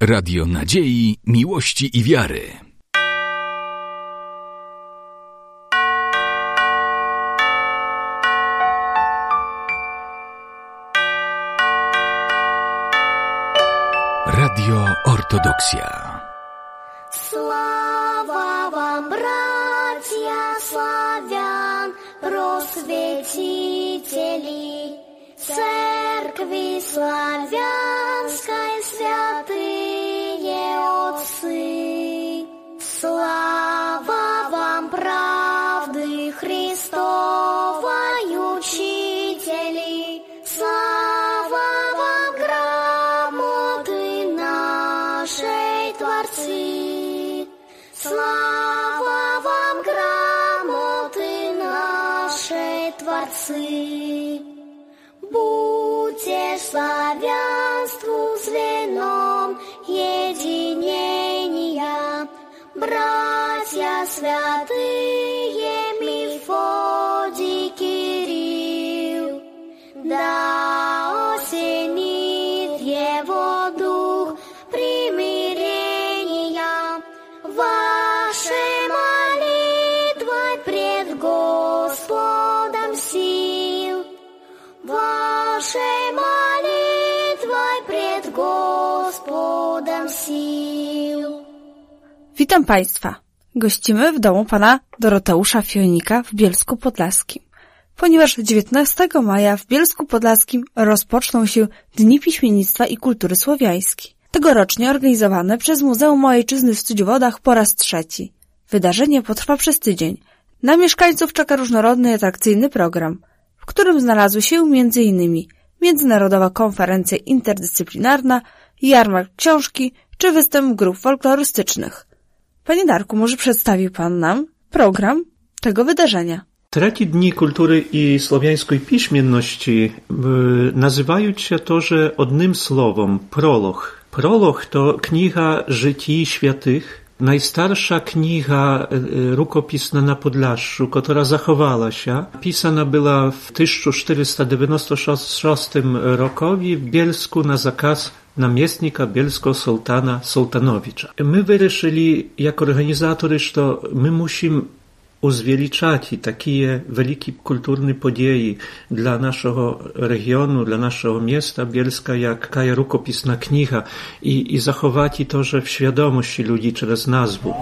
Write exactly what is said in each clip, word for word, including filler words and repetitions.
Radio Nadziei, Miłości i Wiary. Radio Ortodoksja. Слава вам, братья славян, просветители Церкви славянской, святые отцы. Слава вам, правды Христовой учители, слава вам, грамоты нашей Творцы. Слава вам, грамоты нашей Творцы. Будьте славянству звеном единения, братья святые Мефодий, Кирилл, да осенит его дух примирения вашей молитвой пред Господом сил. Вашей молитвой пред Господом сил. Witam Państwa. Gościmy w domu pana Doroteusza Fionika w Bielsku Podlaskim, ponieważ dziewiętnastego maja w Bielsku Podlaskim rozpoczną się Dni Piśmiennictwa i Kultury Słowiańskiej. Tegorocznie organizowane przez Muzeum Ojczyzny w Studziowodach po raz trzeci. Wydarzenie potrwa przez tydzień. Na mieszkańców czeka różnorodny i atrakcyjny program, w którym znalazły się między innymi międzynarodowa konferencja interdyscyplinarna, jarmark książki czy występ grup folklorystycznych. Panie Darku, może przedstawił Pan nam program tego wydarzenia? Треті дні культури і слов'янської письменності називають się тоже одним словом – пролог. Пролог to kniha życi świętych, najstarsza kniha rukopisna na Podlaszu, która zachowała się. Pisana była w tysiąc czterysta dziewięćdziesiątym szóstym roku w Bielsku na zakaz namiestnika bielskiego sultana Sultanowicza. My wyruszyli jako organizatorzy, że my musimy uzwieliczać takie wielkie kulturne podieje dla naszego regionu, dla naszego miasta Bielska, jak taka rukopisna kniha i, i zachować to, że w świadomości ludzi przez nazwę.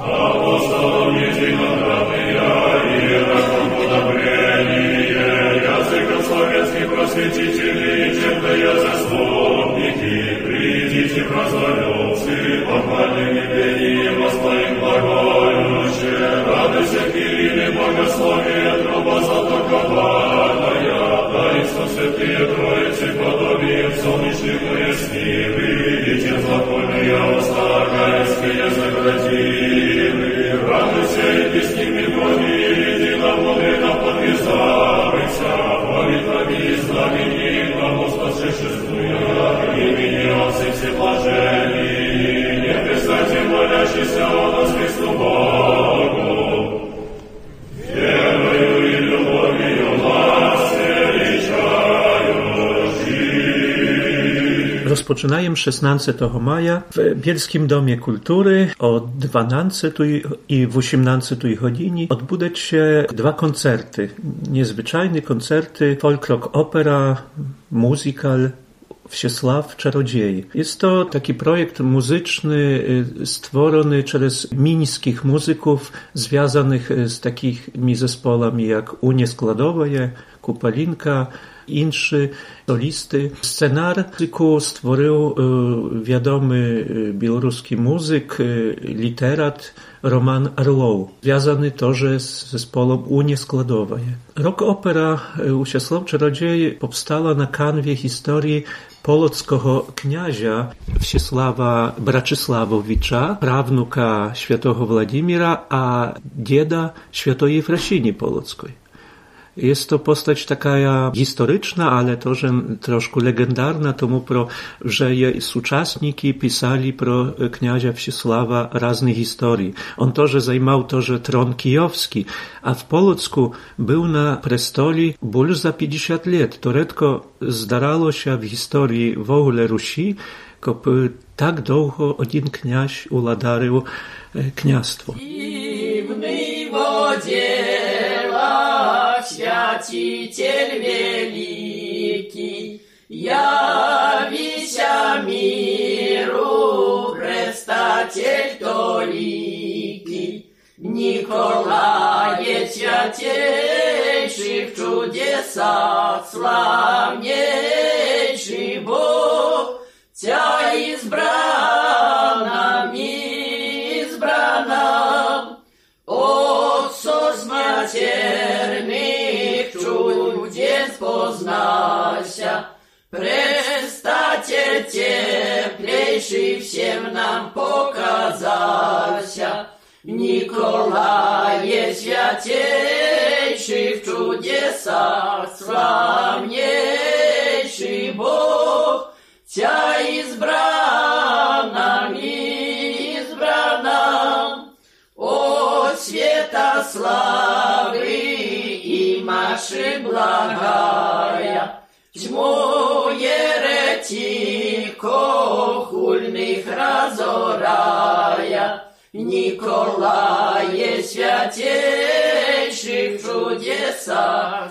Благословие труба затокованная, таинство святые Троицы, подобие солнечных ясни, видите законные уста гаинские заградили, радуйся и песни Мефодии, единомудренно подвязавайся, молитвами и знаменитому спасешествуя, имени Отцы Всеблажении, не писайте молящийся о нас Христу Богу. Rozpoczynajem szesnastego maja w Bielskim Domie Kultury o dwunastej i osiemnastej godzinie odbudać się dwa koncerty. Niezwyczajne koncerty folk opera, musical Wsiesław Czarodziej. Jest to taki projekt muzyczny stworzony przez mińskich muzyków związanych z takimi zespołami jak Unie Skladowaje, Kupalinka, inszy solisty. Scenariusz stworzył wiadomy białoruski muzyk, literat Roman Arlow, związany тоже z zespołem Unie Skladowaje. Rock opera Wsiesław Czarodziej powstała na kanwie historii polockiego kniazia Wsiesława Braczysławowicza, prawnuka świętego Władimira, a dzieda świętej Efrosini Polockiej. Jest to postać taka historyczna, ale też troszkę legendarna, tomu pro, że jej współczesniki pisali pro kniazia Wsiesława różne historie. On też zajmował też tron kijowski, a w Polocku był na prestoli больше za pięćdziesiąt lat. To rzadko zdarzało się w historii w ogóle Rusi, щоб так довго один князь уладарив княство. Дивный во делах святитель великий, явися миру предстатель толикий. Николае святейший в чудесах славнейший Бог, Тя избранным, избранным, от сосматерных чудес познайся, предстатель теплейший всем нам показался. Николае святейший в чудесах славнейший Бог, Тя избранным, избранным, от света славы и маши благая, тьму еретиков хульных разорая. Николае святейший в чудесах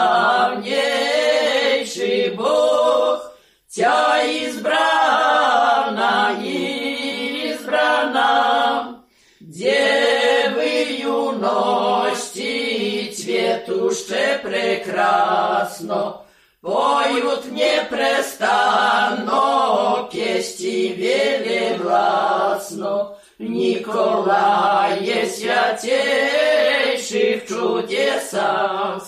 славнейший Бог, Тя избранным, избранным, девы юности цветуще прекрасно, поют непрестанно песни велегласно. Николае святейший в чудесах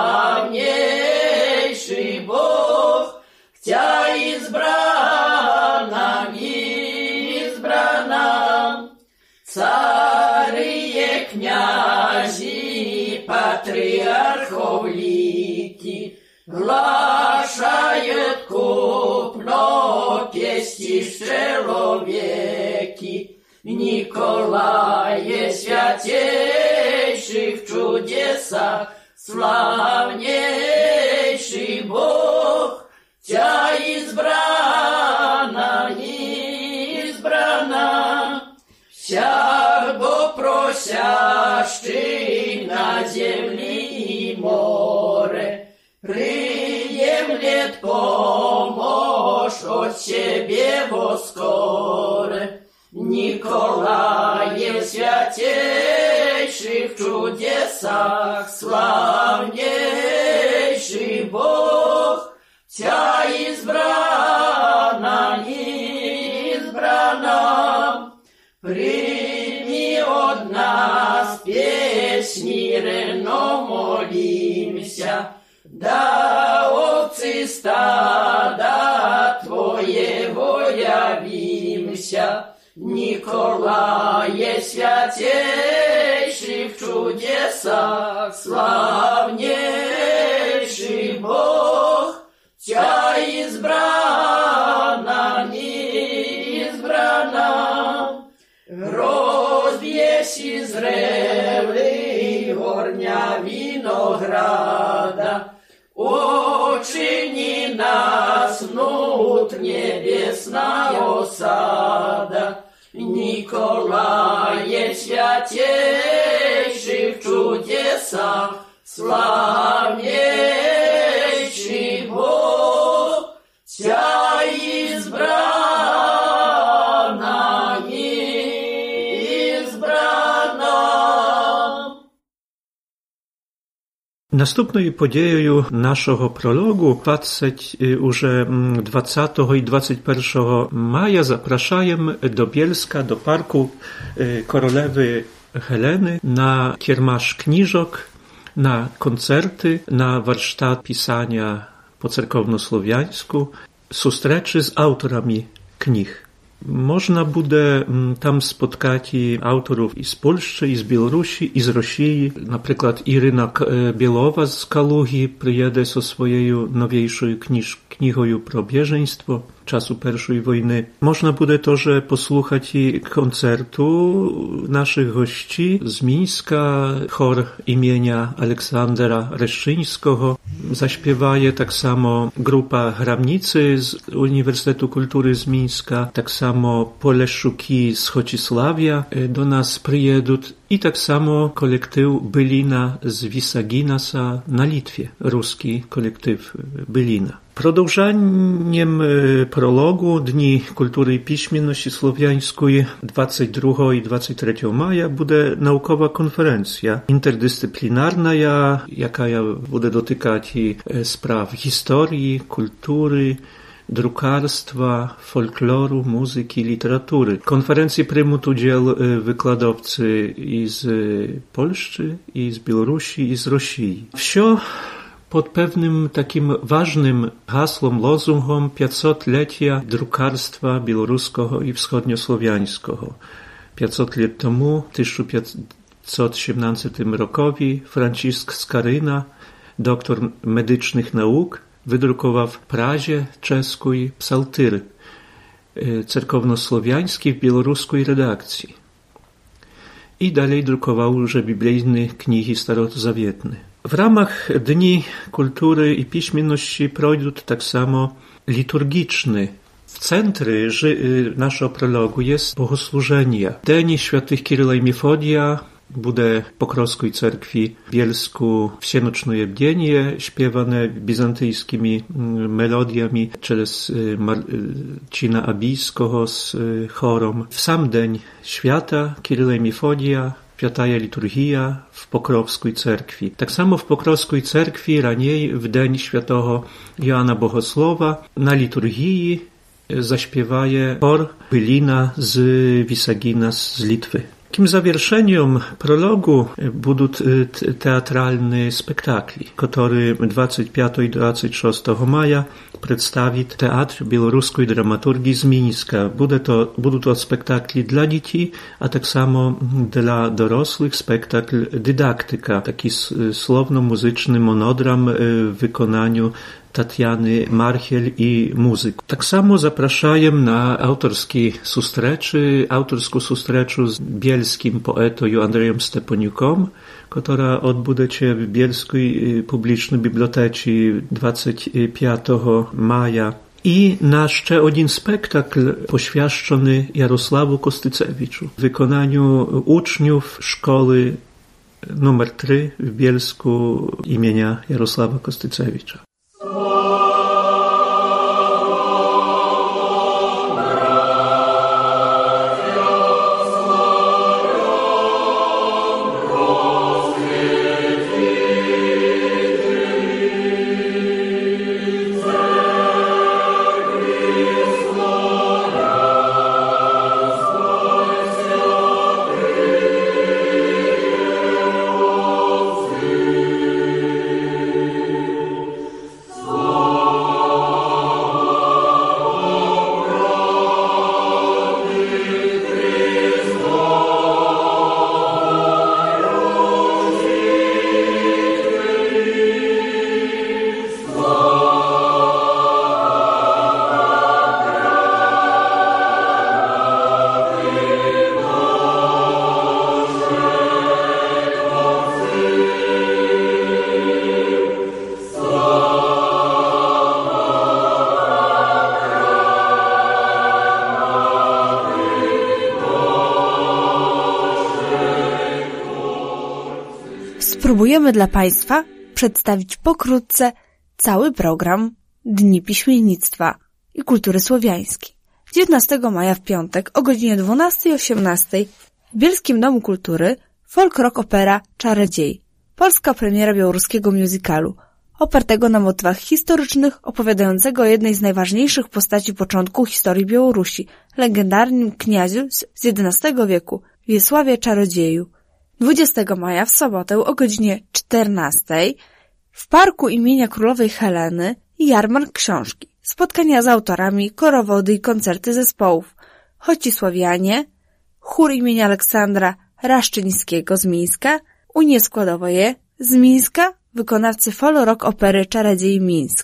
славнейший Бог, Тя избранным, избранным, цари князи патриархов лики глашают купно песни человеки. Николае святейший в чудесах славнейший Бог, Тя избранным, избранным, всяко просящий на земли и море приемлет помощь от себе воскоре. Николае святейший в чудесах славнейший Бог, Тя избранным, избранным, прими от нас песни рено молимся, да овцы стада Твоего явимся. Николае святейший в чудесах славнейший Бог, Тя избранным, избранным, розбеси зрелый горня винограда, очини нас внутрь небесного сада. Николае святейший в чудесах славнейший Бог, Тя избранным, избранным. Наступною подією нашого прологу двадцять, уже двадцятого і двадцять першого maja zapraszamy do Bielska, do parku Królowej Heleny na kiermasz kniżok, na koncerty, na warsztat pisania po cerkownosłowiańsku, zustreczy z autorami knih. Można буде там spotkać autorów i z Polski, i z Białorusi, i z Rosji. Наприклад, Ірина Білова з Калуги приїде зі своєю новішою кніж, книгою про беженство. czasu pierwszej wojny. Można bude тоже posłuchać i koncertu naszych gości z Mińska, chor imienia Aleksandra Reszczyńskiego. Zaśpiewaje tak samo grupa Hramnicy z Uniwersytetu Kultury z Mińska, tak samo Poleszuki z Chocisławia do nas przyjedą i tak samo kolektyw Bylina z Wisaginasa na Litwie, ruski kolektyw Bylina. Продовжанням прологу Дні культури і письменності слов'янської двадцять другого і двадцять третього мая буде наукова конференція інтердисциплінарна, яка буде дотикати справ історії, культури, drukarstwa, folkloru, muzyki, literatury. Konferencji prejmą udział wykładowcy i z Polski, i z Białorusi, i z Rosji. Wsio pod pewnym takim ważnym hasłem, lozungą pięćsetlecia drukarstwa białoruskiego i wschodniosłowiańskiego. pięćset lat temu, w tysiąc pięćset siedemnastym rokowi, Franciszek Skaryna, doktor medycznych nauk, wydrukował w Prazie czeskiej psaltyr cerkownosłowiański w białoruskiej redakcji. I dalej drukował już biblijne księgi starozawietne. W ramach Dni Kultury i Piśmienności projdą tak samo liturgiczny. W centry naszego prologu jest bogosłużenie. Dzień świętych Kiryla i Mefodija bude Pokrovskiej cerkwi w Bielsku wsienoczne bdienie, śpiewane bizantyjskimi melodiami przez Marcina Abijskiego z chorą. W sam dzień święta Kiryla i Mefodija Świętaja liturgia w Pokrovskiej cerkwi. Tak samo w Pokrovskiej cerkwi raniej w dzień świętego Joana Bohosłowa na liturgii zaśpiewaje chor Bylina z Wisagina z Litwy. Takim zawieszeniem prologu będą teatralne spektakli, który dwudziestego piątego i dwudziestego szóstego maja przedstawi Teatr Białoruskiej Dramaturgii z Mińska. Będzie to, będą to spektakli dla dzieci, a tak samo dla dorosłych spektakl dydaktyka, taki słowno-muzyczny monodram w wykonaniu Tatiany Marchiel i muzyk. Tak samo zapraszaję na autorskie sustreczy, autorską sustreczu z bielskim poetą Andrzejem Steponiukom, która odbudzie się w Bielskiej Publicznej Bibliotece dwudziestego piątego maja. I na jeszcze jeden spektakl poświęcony Jarosławu Kostycewiczu w wykonaniu uczniów szkoły numer trzy w Bielsku imienia Jarosława Kostycewicza. Spróbujemy dla Państwa przedstawić pokrótce cały program Dni Piśmiennictwa i Kultury Słowiańskiej. dziewiętnastego maja w piątek o godzinie dwunastej osiemnastej w Bielskim Domu Kultury folk rock opera Czarodziej. Polska premiera białoruskiego musicalu, opartego na motywach historycznych, opowiadającego o jednej z najważniejszych postaci początku historii Białorusi, legendarnym kniaziu z jedenastego wieku, Wiesławie Czarodzieju. dwudziestego maja w sobotę o godzinie czternastej w parku imienia Królowej Heleny jarmark książki, spotkania z autorami, korowody i koncerty zespołów Chocisławianie, chór imienia Aleksandra Raszczyńskiego z Mińska, Unie Składowoje z Mińska, wykonawcy folk rock opery Czarodziej Mińsk.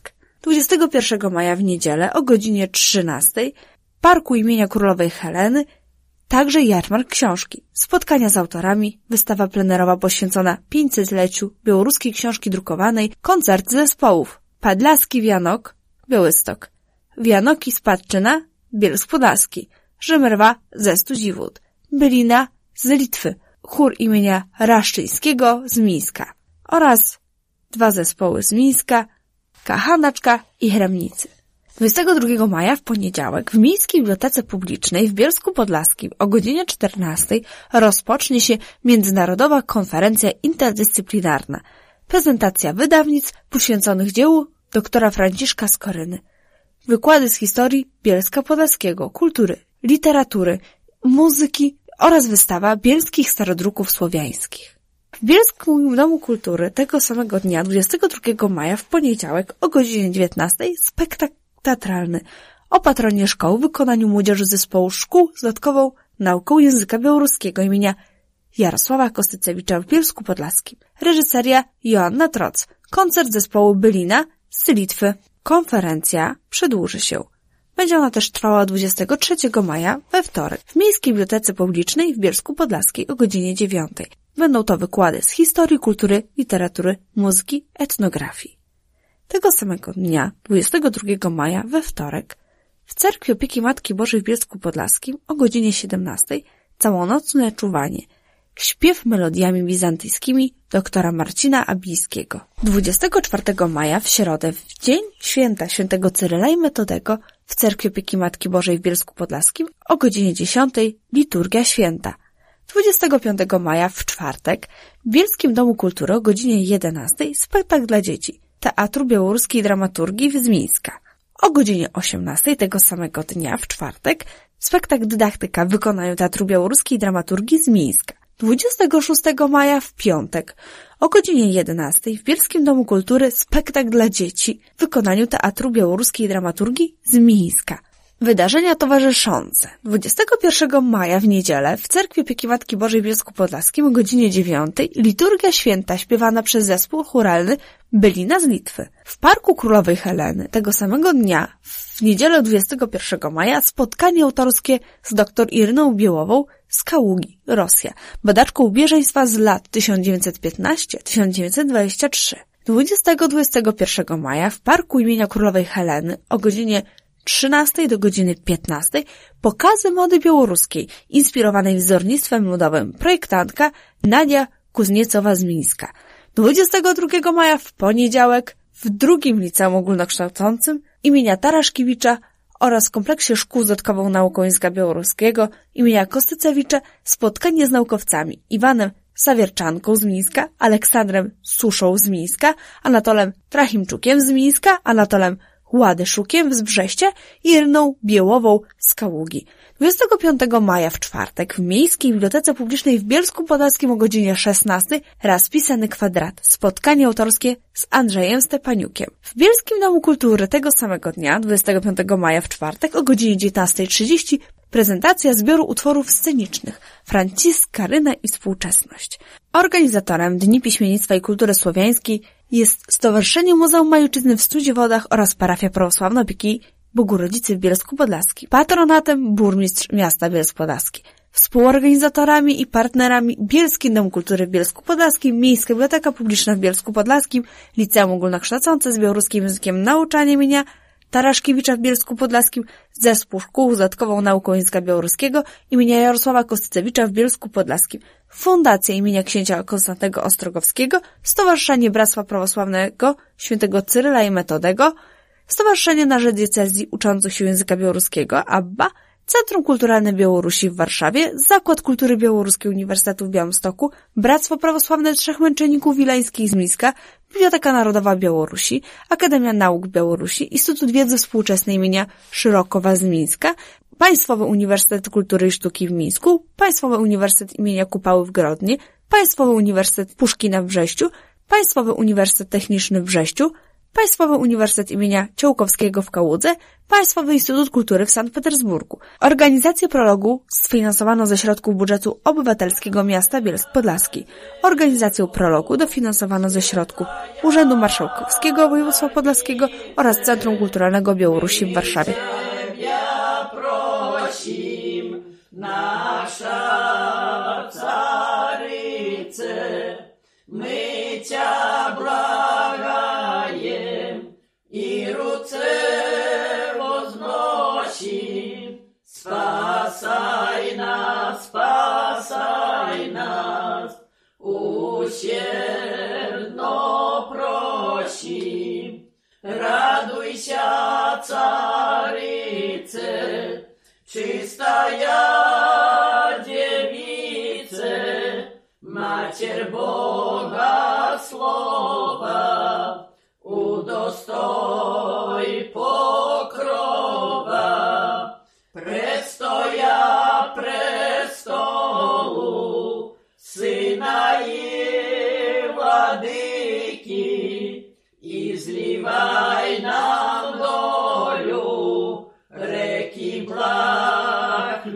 dwudziestego pierwszego maja w niedzielę o godzinie trzynastej w Parku imienia Królowej Heleny także jarmark książki, spotkania z autorami, wystawa plenerowa poświęcona pięćsetleciu białoruskiej książki drukowanej, koncerty zespołów Podlaski Wianok, Białystok, Wianoki z Padczyna, Bielsk Podlaski, Żemerwa ze Studziwód, Bylina z Litwy, chór imienia Raszczyńskiego z Mińska oraz dwa zespoły z Mińska, Kachanaczka i Hremnicy. dwudziestego drugiego maja w poniedziałek w Miejskiej Bibliotece Publicznej w Bielsku Podlaskim o godzinie czternastej rozpocznie się Międzynarodowa Konferencja Interdyscyplinarna. Prezentacja wydawnictw poświęconych dziełu doktora Franciszka Skoryny. Wykłady z historii Bielska Podlaskiego, kultury, literatury, muzyki oraz wystawa bielskich starodruków słowiańskich. W Bielskim Domu Kultury tego samego dnia, dwudziestego drugiego maja w poniedziałek o godzinie dziewiętnastej spektakl teatralny o patronie szkoły w wykonaniu młodzieży zespołu szkół z dodatkową nauką języka białoruskiego imienia Jarosława Kostycewicza w Bielsku Podlaskim. Reżyseria Joanna Troc. Koncert zespołu Bylina z Litwy. Konferencja przedłuży się. Będzie ona też trwała dwudziestego trzeciego maja we wtorek w Miejskiej Bibliotece Publicznej w Bielsku Podlaskiej o godzinie dziewiątej. Będą to wykłady z historii, kultury, literatury, muzyki, etnografii. Tego samego dnia, dwudziestego drugiego maja we wtorek, w Cerkwi Opieki Matki Bożej w Bielsku Podlaskim o godzinie siedemnastej całonocne czuwanie. Śpiew melodiami bizantyjskimi doktora Marcina Abijskiego. dwudziestego czwartego maja w środę, w dzień święta świętego Cyryla i Metodego w Cerkwi Opieki Matki Bożej w Bielsku Podlaskim o godzinie dziesiątej liturgia święta. dwudziestego piątego maja w czwartek w Bielskim Domu Kultury o godzinie jedenastej spektakl dla dzieci Teatru Białoruskiej Dramaturgii z Mińska. O godzinie osiemnastej tego samego dnia w czwartek spektakl dydaktyka w wykonaniu Teatru Białoruskiej Dramaturgii z Mińska. dwudziestego szóstego maja w piątek o godzinie jedenastej w Bielskim Domu Kultury spektakl dla dzieci w wykonaniu Teatru Białoruskiej Dramaturgii z Mińska. Wydarzenia towarzyszące. dwudziestego pierwszego maja w niedzielę w Cerkwi Opieki Matki Bożej w Bielsku Podlaskim o godzinie dziewiątej liturgia święta śpiewana przez zespół chóralny Bylina z Litwy. W Parku Królowej Heleny tego samego dnia, w niedzielę dwudziestego pierwszego maja, spotkanie autorskie z dr Iryną Białową z Kaługi, Rosja, badaczką bieżeństwa z lat tysiąc dziewięćset piętnaście do tysiąc dziewięćset dwudziestego trzeciego. dwudziestego do dwudziestego pierwszego maja w Parku imienia Królowej Heleny o godzinie trzynastej do godziny piętnastej pokazy mody białoruskiej inspirowanej wzornictwem modowym projektantka Nadia Kuzniecowa z Mińska. dwudziestego drugiego maja w poniedziałek w drugim liceum ogólnokształcącym imienia Taraszkiewicza oraz kompleksie szkół z dodatkową nauką języka białoruskiego imienia Kostycewicza spotkanie z naukowcami Iwanem Sawierczanką z Mińska, Aleksandrem Suszą z Mińska, Anatolem Trachimczukiem z Mińska, Anatolem Ładyszukiem z Brześcia i Iryną Białową z Kaługi. dwudziestego piątego maja w czwartek w Miejskiej Bibliotece Publicznej w Bielsku Podlaskim o godzinie szesnastej raz pisany kwadrat. Spotkanie autorskie z Andrzejem Stepaniukiem. W Bielskim Domu Kultury tego samego dnia, dwudziestego piątego maja w czwartek o godzinie dziewiętnastej trzydzieści prezentacja zbioru utworów scenicznych Franciszek Skoryna i współczesność. Organizatorem Dni Piśmiennictwa i Kultury Słowiańskiej jest Stowarzyszenie Muzeum Majuczyzny w Studziewodach oraz Parafia Prawosławna Opieki Bogu Rodzicy w Bielsku Podlaskim. Patronatem burmistrz miasta Bielsk Podlaski. Współorganizatorami i partnerami Bielski Dom Kultury w Bielsku Podlaskim, Miejska Biblioteka Publiczna w Bielsku Podlaskim, Liceum Ogólnokształcące z białoruskim językiem nauczania imienia Taraszkiewicza w Bielsku Podlaskim, Zespół Szkół z dodatkową nauką języka białoruskiego imienia Jarosława Kostycewicza w Bielsku Podlaskim, Fundacja imienia księcia Konstantego Ostrogowskiego, Stowarzyszenie Bractwa Prawosławnego Świętego Cyryla i Metodego, Stowarzyszenie na rzecz Diecezji Uczących się Języka Białoruskiego ABBA, Centrum Kulturalne Białorusi w Warszawie, Zakład Kultury Białoruskiej Uniwersytetu w Białymstoku, Bractwo Prawosławne Trzech Męczenników Wileńskich z Mińska, Biblioteka Narodowa Białorusi, Akademia Nauk Białorusi, Instytut Wiedzy Współczesnej imienia Szyrokowa z Mińska, Państwowy Uniwersytet Kultury i Sztuki w Mińsku, Państwowy Uniwersytet imienia Kupały w Grodnie, Państwowy Uniwersytet Puszkina w Brześciu, Państwowy Uniwersytet Techniczny w Brześciu, Państwowy Uniwersytet imienia Ciołkowskiego w Kałudze, Państwowy Instytut Kultury w Sankt Petersburgu. Organizację prologu sfinansowano ze środków budżetu obywatelskiego miasta Bielsk Podlaski. Organizację prologu dofinansowano ze środków Urzędu Marszałkowskiego Województwa Podlaskiego oraz Centrum Kulturalnego Białorusi w Warszawie. Prosim, nasza caryce, my Cię błagajem i ruce woznosim. Spasaj nas, spasaj nas, usiedno prosim. Raduj się, caryce, czystaya dziewice, Macier Boga słowa, udostoj pokrowa, prestoja prestolu, syna i władyki, i zliwaj nam dolю reki blag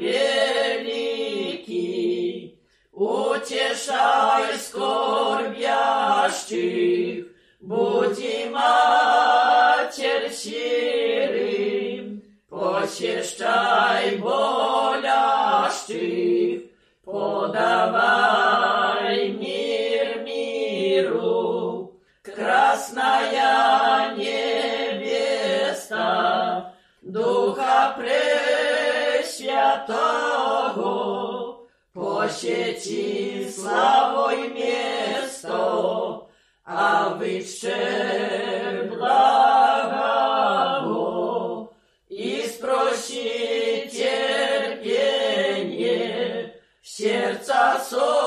wielki. Ucieszaj skorbiaszczych, budzi Macier sirym, pocieszczaj boлящych, podawaj mir miru. Krasная невеста, Духа Пресвятого, посети славой место, а выше благого, и спроси терпение, сердца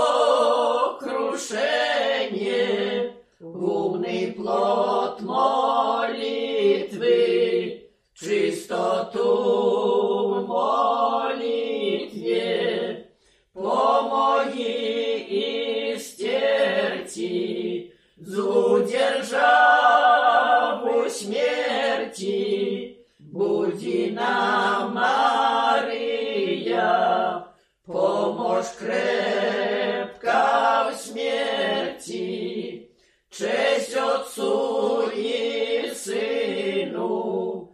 сокрушение, умный плод молитвы, чистоту в молитве, помоги истерти, злу державу смерти, буди нам, Мария, помощь крепка в смерти. Честь Отцу и Сыну,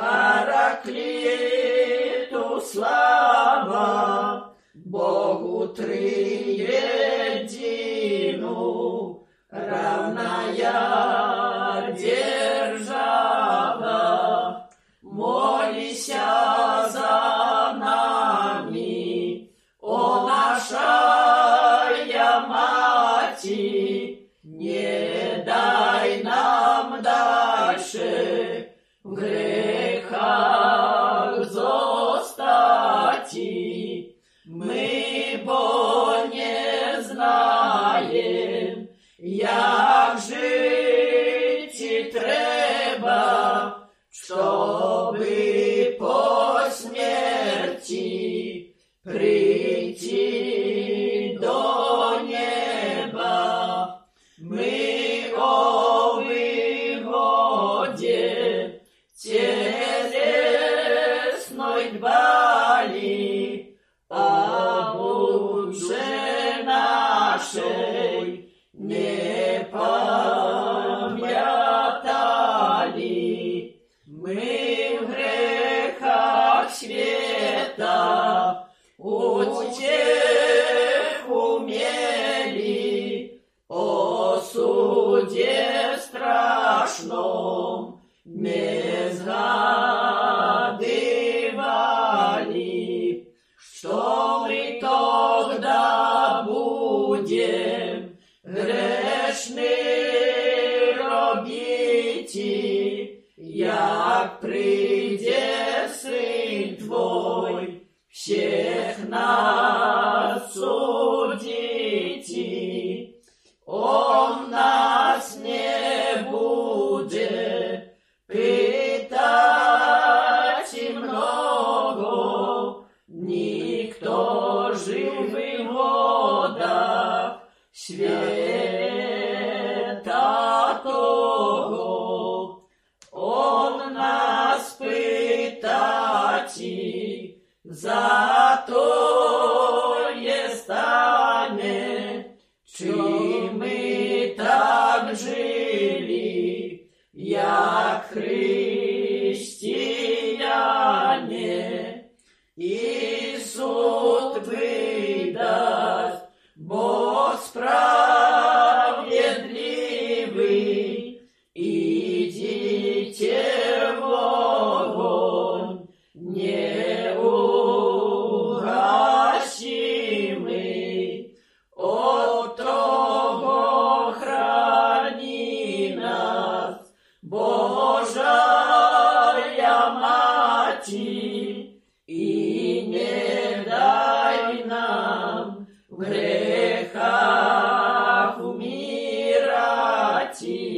Параклиту слава, Богу триедину, равная держава. Молися за нами, о наша Мати, не дай нам дальше в грехах зостати. Мы, бо не знаем, як жить и треба, чтобы по смерти прийти до неба. Мы о выгоде телесной дбали, а душе нашей не памятали. Мы в грехах света утеху мели, о суде страшном не згадывали. Что мы тогда будем грешны робити, як прийде Сын Твой всех нас судити. Он нас не будет питать и много, никто живый в водах света того. za to jest stanie, czy my tak żyli, jak chrześcijanie, i sąd wydać, bo sprawiedliwy, idziecie w ogień, nie ugasimy, od tego chrani nas Boża Maci, i nie daj nam w grzechach umierać,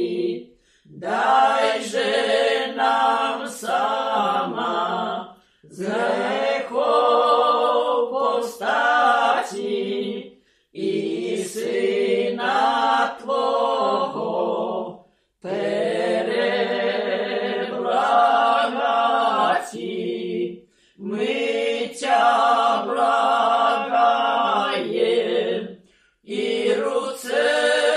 dajże nam sama z grzechów powstać i Syna Twego perebłagać. My Cię błagajem i ruce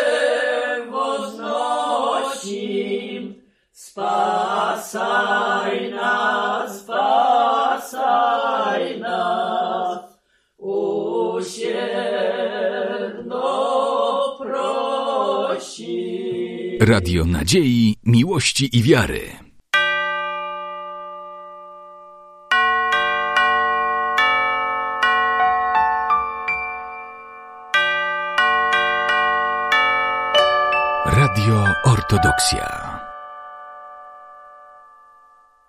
woznosim, spasaj nas, spasaj nas, usiedno prosi. Radio Nadziei, Miłości i Wiary. Radio Ortodoksja.